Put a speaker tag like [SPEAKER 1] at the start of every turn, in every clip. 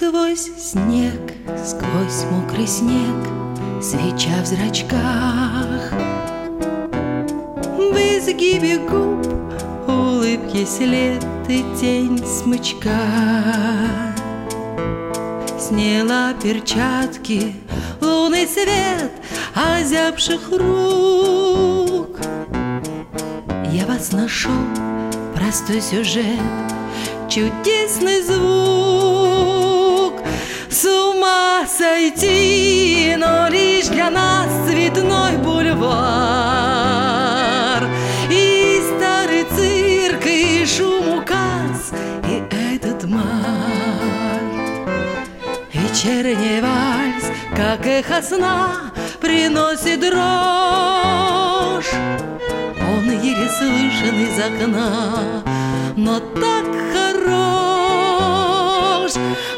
[SPEAKER 1] сквозь снег, сквозь мокрый снег, свеча в зрачках. В изгибе губ улыбки след и тень смычка. Сняла перчатки, лунный свет озябших рук. Я вас нашел, простой сюжет, чудесный звук. С ума сойти, но лишь для нас цветной бульвар. И старый цирк, и шум указ, и этот март. Вечерний вальс, как эхо сна, приносит дрожь. Он еле слышен из окна, но так хорош.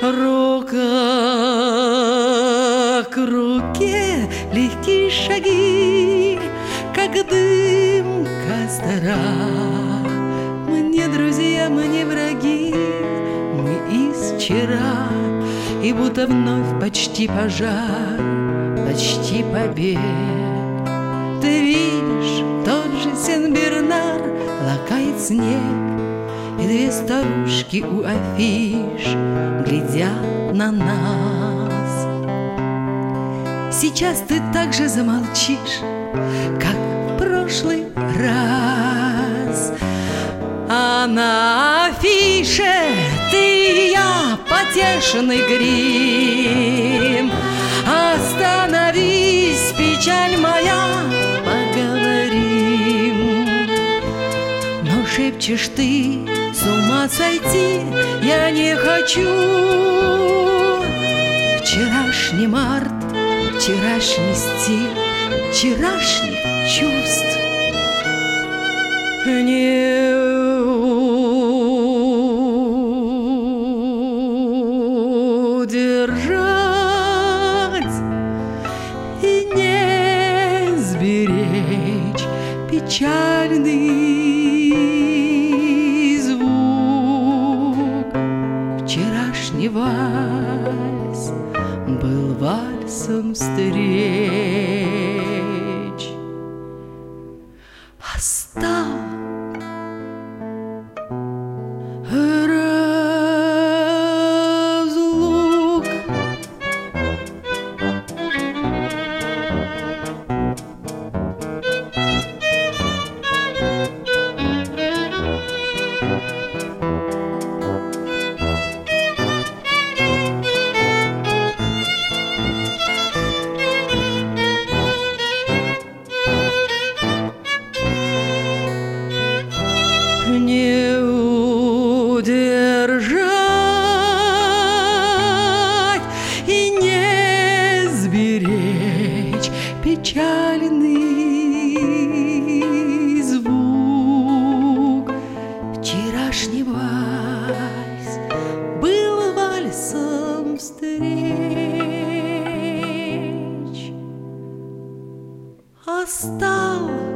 [SPEAKER 1] Рука к руке, легкие шаги, как дым костра. Мы не друзья, мы не враги, мы из вчера. И будто вновь почти пожар, почти побед. Ты видишь, тот же Сен-Бернар лакает снег, и две старушки у афиш глядят на нас. Сейчас ты так же замолчишь, как в прошлый раз. А на афише ты и я, потешный грим. Остановись, печаль моя, поговорим. Но шепчешь ты, с ума сойти я не хочу. Вчерашний март, вчерашний стиль, вчерашних чувств не удержать и не сберечь печальный звук. Вчерашний вальс был вальсом встреч, а стал разлук. Не удержать и не сберечь печальный звук. Вчерашний вальс был вальсом встреч, а стал